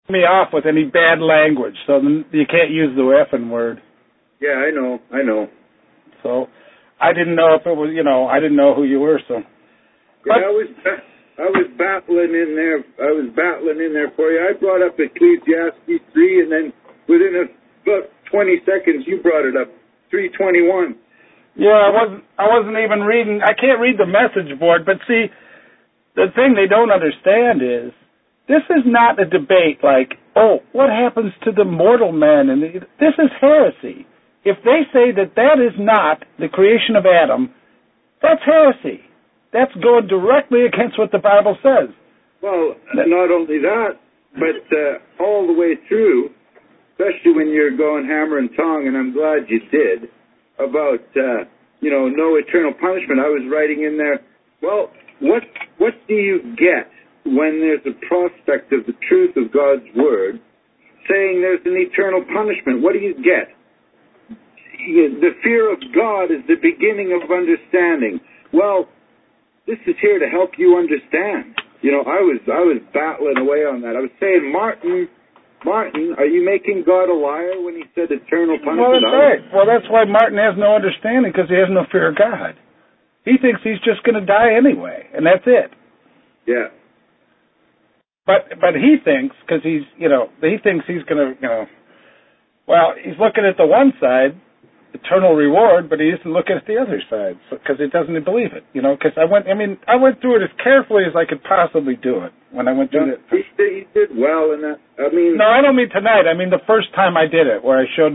me off with any bad language, so you can't use the effing word. Yeah, I know. So I didn't know if it was, I didn't know who you were, so. Yeah, I was battling in there. For you. I brought up Ecclesiastes 3, and then within about 20 seconds, you brought it up. 3:21. Yeah, I wasn't even reading. I can't read the message board, but see, the thing they don't understand is this is not a debate like, oh, what happens to the mortal man? And this is heresy. If they say that is not the creation of Adam, that's heresy. That's going directly against what the Bible says. Well, not only that, but all the way through, especially when you're going hammer and tong, and I'm glad you did, about, no eternal punishment. I was writing in there, well, what do you get when there's a prospect of the truth of God's Word saying there's an eternal punishment? What do you get? The fear of God is the beginning of understanding. Well, this is here to help you understand. I was battling away on that. I was saying, Martin, are you making God a liar when he said eternal punishment? Well, that's right. Well, that's why Martin has no understanding, because he has no fear of God. He thinks he's just going to die anyway, and that's it. Yeah. But he thinks, because he thinks he's going to, he's looking at the one side, eternal reward, but he isn't looking at the other side, because he doesn't believe it, because I went through it as carefully as I could possibly do it when I went through it. He did well in that. No, I don't mean tonight. I mean the first time I did it, where I showed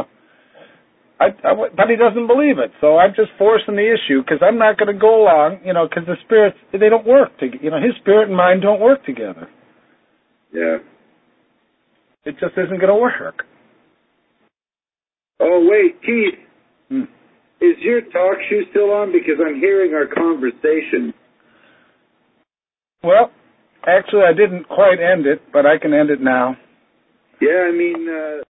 but he doesn't believe it, so I'm just forcing the issue, because I'm not going to go along, because the spirits, they don't work together. His spirit and mine don't work together. Yeah. It just isn't going to work. Oh, wait, Keith, is your talk shoe still on? Because I'm hearing our conversation. Well, actually, I didn't quite end it, but I can end it now. Yeah, I mean,